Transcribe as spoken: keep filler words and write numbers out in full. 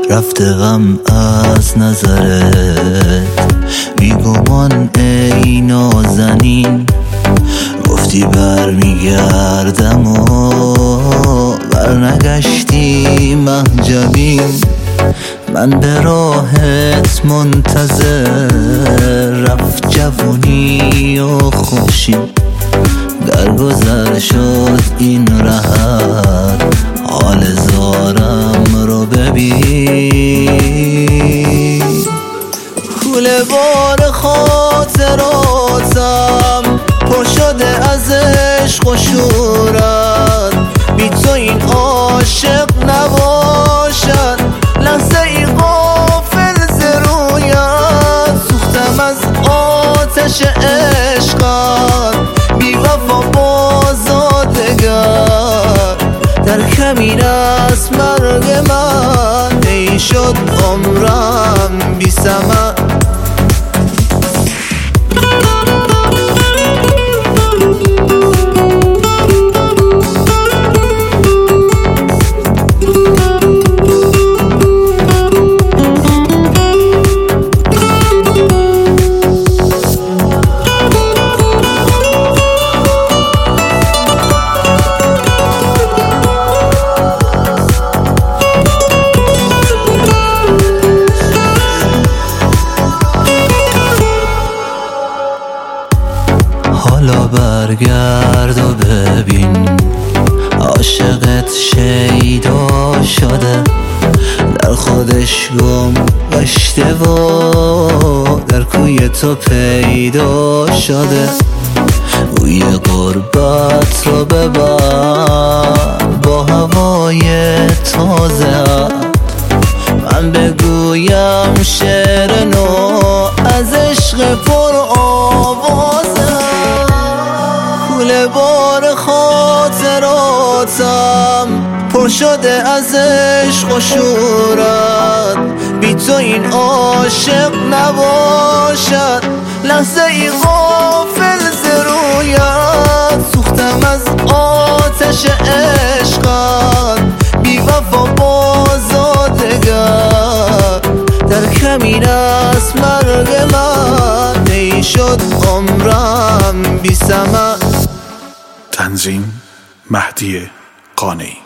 رفته غم از نظرت، بیگمان ای نازنین. گفتی بر میگردم و برنگشتی محجبین. من به راهت منتظر، رفت جوونی و خوشید. درگذر شد این راحت، حال زارم رو ببین. کوله بار خاطراتم پر شده از عشق و شورت. بی تو این عاشق نباشد، لحظه ای غافل ز رویت. سوختم از آتش عشقت، بی وفا بازادگر. در کمین است مرگ من، ای شد عمرم بی ثمر. حالا برگرد و ببین، عاشقت شیدا شده. در خودش گم گشته و در کوی تو پیدا شده. بوی غربت رو ببر با هوای تازه. من بگویم شعر نو از عشق پر آوازه. کوله بار خاطراتم پر شده از عشق و شورت. بی تو این عاشق نباشد، لحظه ای غافل ز رویت. سوختم از آتش عشقت، بی وفا بازادگر. در کمین است مرگ من، ای شد عمرم بی ثمر. تنظیم مهدی قانعی.